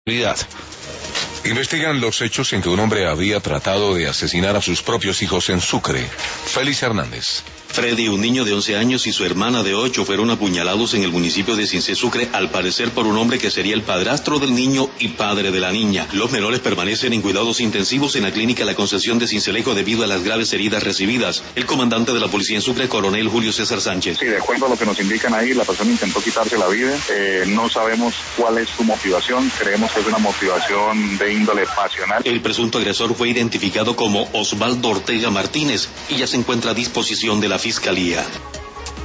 Investigan los hechos en que un hombre había tratado de asesinar a sus propios hijos en Sucre. Félix Hernández. Freddy, un niño de 11 años y su hermana de 8 fueron apuñalados en el municipio de Cincé, Sucre, al parecer por un hombre que sería el padrastro del niño y padre de la niña. Los menores permanecen en cuidados intensivos en la clínica La Concepción de Cincelejo debido a las graves heridas recibidas. El comandante de la policía en Sucre, coronel Julio César Sánchez. Sí, de acuerdo a lo que nos indican ahí, la persona intentó quitarse la vida. No sabemos cuál es su motivación. Creemos que es una motivación de índole pasional. El presunto agresor fue identificado como Osvaldo Ortega Martínez y ya se encuentra a disposición de la Fiscalía.